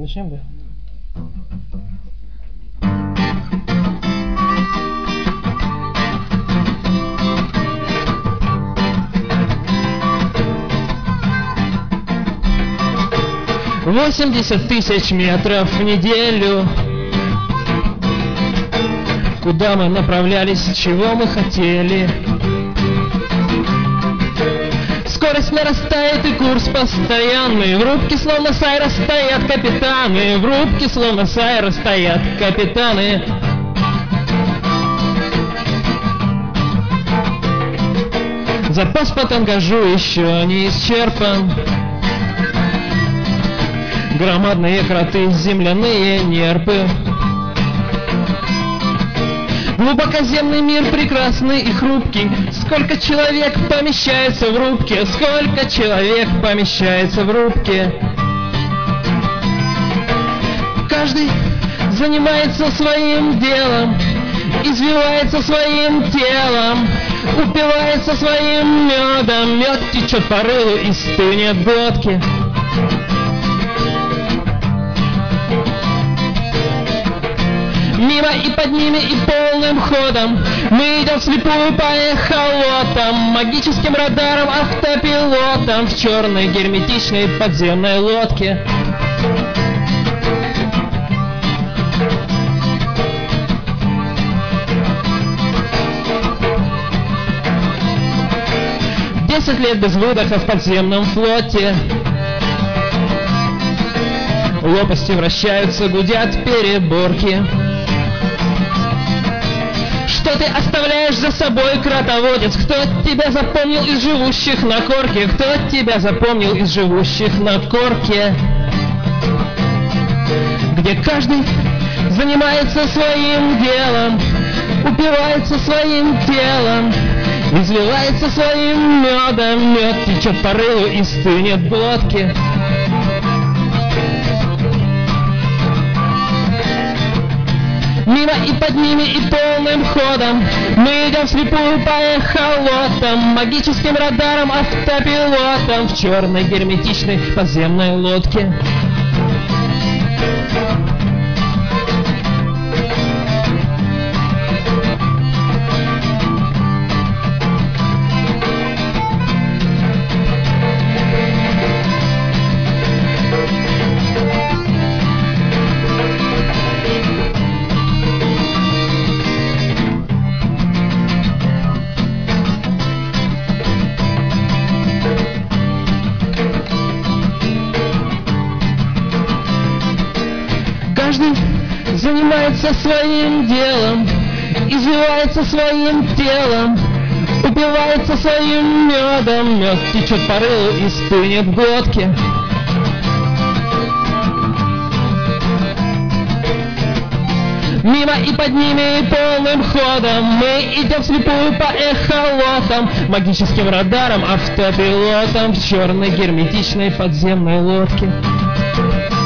Начнем, да? «80 тысяч метров в неделю. Куда мы направлялись, чего мы хотели? Скорость нарастает и курс постоянный. В рубке словно Сайра стоят капитаны. В рубке словно Сайра стоят капитаны. Запас по тангажу еще не исчерпан. Громадные кроты, земляные нерпы. Глубокоземный мир прекрасный и хрупкий. Сколько человек помещается в рубке? Сколько человек помещается в рубке? Каждый занимается своим делом, извивается своим телом, упивается своим медом. Мед течет по рылу и стынет в глотке. Мимо и под ними и полным ходом мы идем вслепую по эхолотам, магическим радаром, автопилотом в черной герметичной подземной лодке. Десять лет без выдоха в подземном флоте. Лопасти вращаются, гудят переборки. Что ты оставляешь за собой, кротоводец? Кто тебя запомнил из живущих на корке? Кто тебя запомнил из живущих на корке? Где каждый занимается своим делом, упивается своим телом, изливается своим медом. Мед течет по рылу и стынет в глотке. Мимо и под ними и полным ходом мы идем вслепую по эхолотам, магическим радаром, автопилотом в черной герметичной подземной лодке. Каждый занимается своим делом, извивается своим телом, упивается своим медом. Мед течет по рылу и стынет в глотке. Мимо и под ними и полным ходом мы идем вслепую по эхолотам, магическим радаром, автопилотом в черной герметичной подземной лодке.